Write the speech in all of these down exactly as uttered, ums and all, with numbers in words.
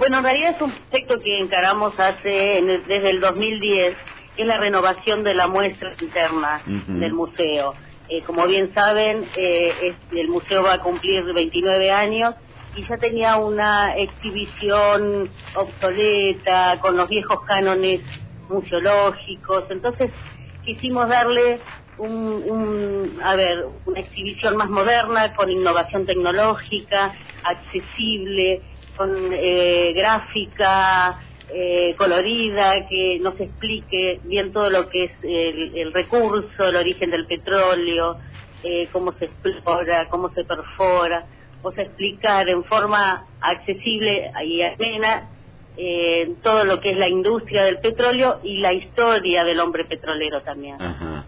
Bueno, en realidad es un proyecto que encaramos hace en el- desde el dos mil diez, que es la renovación de la muestra interna Uh-huh. del museo. Eh, como bien saben, eh, es- el museo va a cumplir veintinueve años y ya tenía una exhibición obsoleta, con los viejos cánones museológicos. Entonces quisimos darle un, un, a ver, una exhibición más moderna, con innovación tecnológica, accesible, con eh, gráfica, eh, colorida, que nos explique bien todo lo que es el, el recurso, el origen del petróleo, eh, cómo se explora, cómo se perfora, o sea, explicar en forma accesible y amena eh, todo lo que es la industria del petróleo y la historia del hombre petrolero también. Ajá.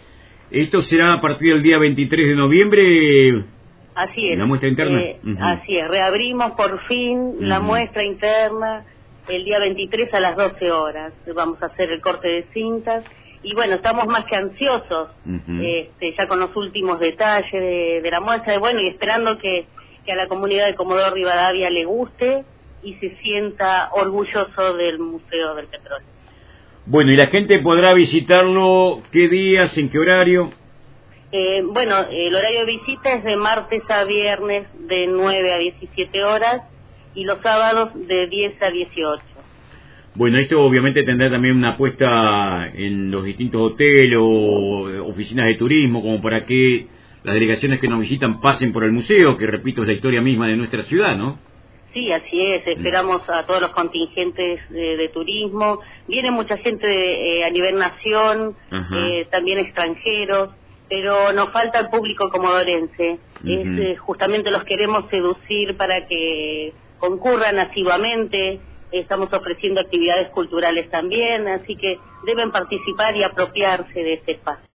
Esto será a partir del día veintitrés de noviembre, Así es. la muestra interna. Eh, Uh-huh. Así es, reabrimos por fin uh-huh. la muestra interna el día veintitrés a las doce horas. Vamos a hacer el corte de cintas y bueno, estamos más que ansiosos, uh-huh. este, ya con los últimos detalles de, de la muestra, y bueno, y esperando que, que a la comunidad de Comodoro Rivadavia le guste y se sienta orgulloso del Museo del Petróleo. Bueno, ¿y la gente podrá visitarlo qué días, en qué horario? Eh, bueno, el horario de visita es de martes a viernes de nueve a diecisiete horas y los sábados de diez a dieciocho. Bueno, esto obviamente tendrá también una apuesta en los distintos hoteles o oficinas de turismo, como para que las delegaciones que nos visitan pasen por el museo, que repito, es la historia misma de nuestra ciudad, ¿no? Sí, así es, esperamos a todos los contingentes de, de turismo, viene mucha gente eh, a nivel nación, eh, también extranjeros, pero nos falta el público comodorense, uh-huh. es, eh, justamente los queremos seducir para que concurran asiduamente, estamos ofreciendo actividades culturales también, así que deben participar y apropiarse de este espacio.